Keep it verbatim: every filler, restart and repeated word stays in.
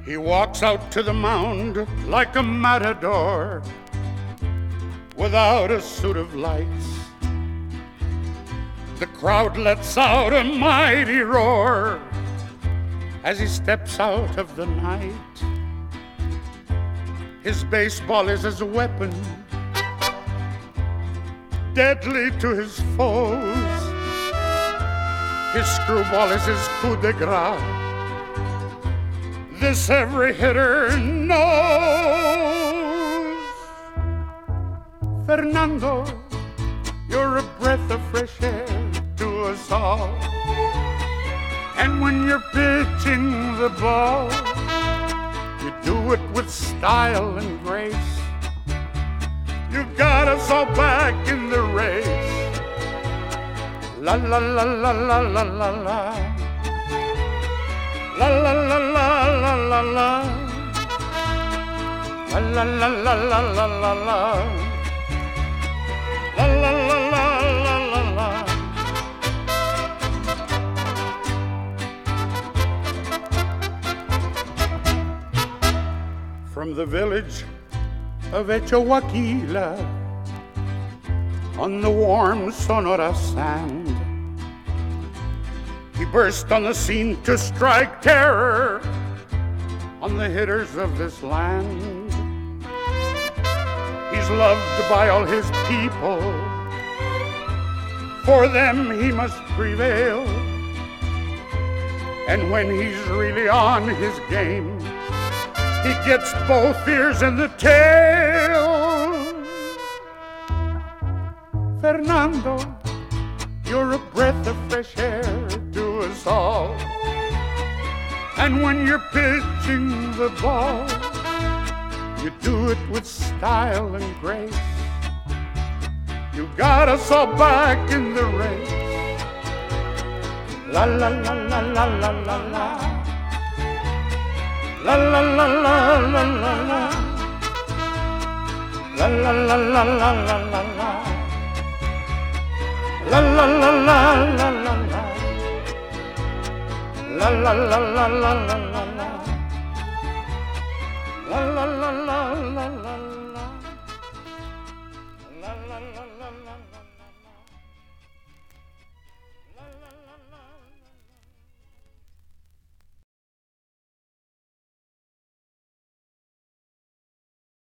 He walks out to the mound like a matador without a suit of lights. The crowd lets out a mighty roar as he steps out of the night. His baseball is his weapon, deadly to his foes. His screwball is his coup de grace. This every hitter knows. Fernando, you're a breath of fresh air to us all. And when you're pitching the ball, you do it with style and grace. You got us all back in the race. La la la la la la la la. La la la la la la la. La la la la la la la la. La la la la la la la. From the village of Echahuaquila, on the warm Sonora sand, he burst on the scene to strike terror on the hitters of this land. He's loved by all his people, for them he must prevail. And when he's really on his game, he gets both ears and the tail. Fernando, you're a breath of fresh air to us all. And when you're pitching the ball, you do it with style and grace. You got us all back in the race. La la la la la la la la. La la la la la la la. La la la la la la la la. La la la la la la la. La la la la la la la la. La la la la la la la.